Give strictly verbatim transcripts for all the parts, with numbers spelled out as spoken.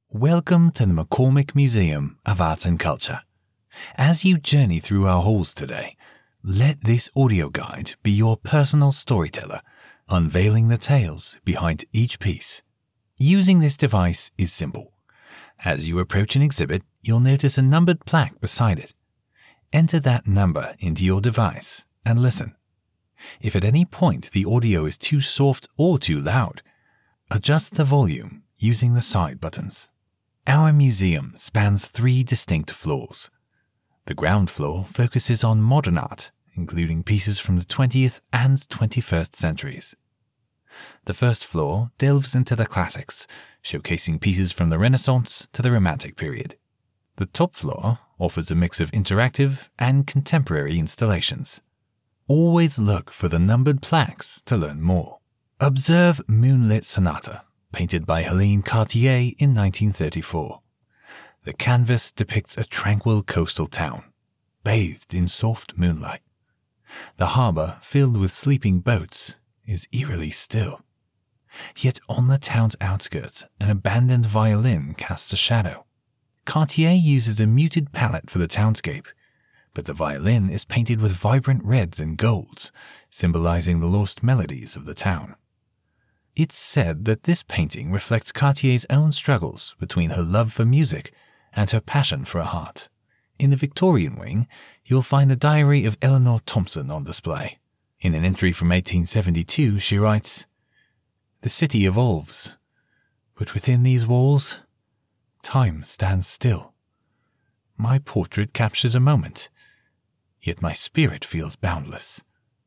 Welcome to the McCormick Museum of Arts and Culture. As you journey through our halls today, let this audio guide be your personal storyteller, unveiling the tales behind each piece. Using this device is simple. As you approach an exhibit, you'll notice a numbered plaque beside it. Enter that number into your device and listen. If at any point the audio is too soft or too loud, adjust the volume using the side buttons. Our museum spans three distinct floors. The ground floor focuses on modern art, including pieces from the twentieth and twenty-first centuries. The first floor delves into the classics, showcasing pieces from the Renaissance to the Romantic period. The top floor offers a mix of interactive and contemporary installations. Always look for the numbered plaques to learn more. Observe Moonlit Sonata, painted by Helene Cartier in nineteen thirty-four. The canvas depicts a tranquil coastal town, bathed in soft moonlight. The harbor, filled with sleeping boats, is eerily still. Yet on the town's outskirts, an abandoned violin casts a shadow. Cartier uses a muted palette for the townscape, but the violin is painted with vibrant reds and golds, symbolizing the lost melodies of the town. It's said that this painting reflects Cartier's own struggles between her love for music and her passion for art. In the Victorian wing, you'll find the diary of Eleanor Thompson on display. In an entry from eighteen seventy-two, she writes, "The city evolves, but within these walls, time stands still. My portrait captures a moment, yet my spirit feels boundless."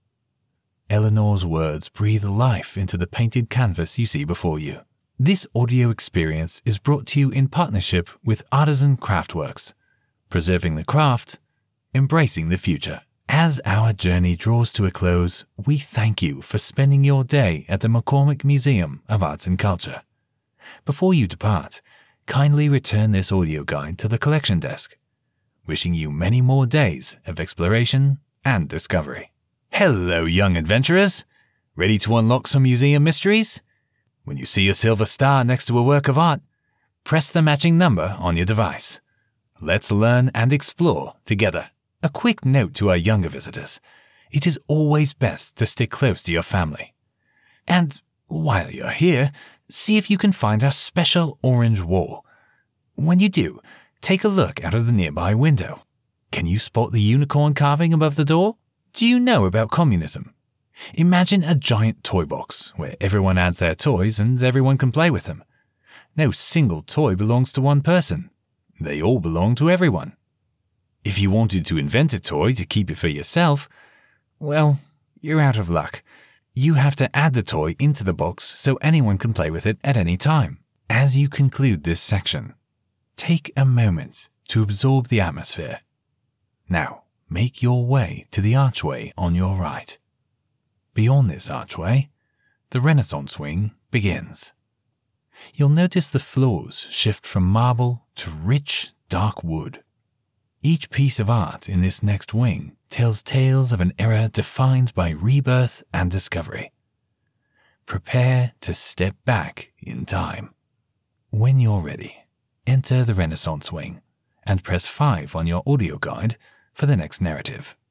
Eleanor's words breathe life into the painted canvas you see before you. This audio experience is brought to you in partnership with Artisan Craftworks, preserving the craft, embracing the future. As our journey draws to a close, we thank you for spending your day at the McCormick Museum of Arts and Culture. Before you depart, kindly return this audio guide to the collection desk, wishing you many more days of exploration and discovery. Hello, young adventurers! Ready to unlock some museum mysteries? When you see a silver star next to a work of art, press the matching number on your device. Let's learn and explore together. A quick note to our younger visitors. It is always best to stick close to your family. And while you're here, see if you can find our special orange wall. When you do, take a look out of the nearby window. Can you spot the unicorn carving above the door? Do you know about communism? Imagine a giant toy box where everyone adds their toys and everyone can play with them. No single toy belongs to one person. They all belong to everyone. If you wanted to invent a toy to keep it for yourself, well, you're out of luck. You have to add the toy into the box so anyone can play with it at any time. As you conclude this section, take a moment to absorb the atmosphere. Now, make your way to the archway on your right. Beyond this archway, the Renaissance wing begins. You'll notice the floors shift from marble to rich, dark wood. Each piece of art in this next wing tells tales of an era defined by rebirth and discovery. Prepare to step back in time. When you're ready, enter the Renaissance wing and press five on your audio guide for the next narrative.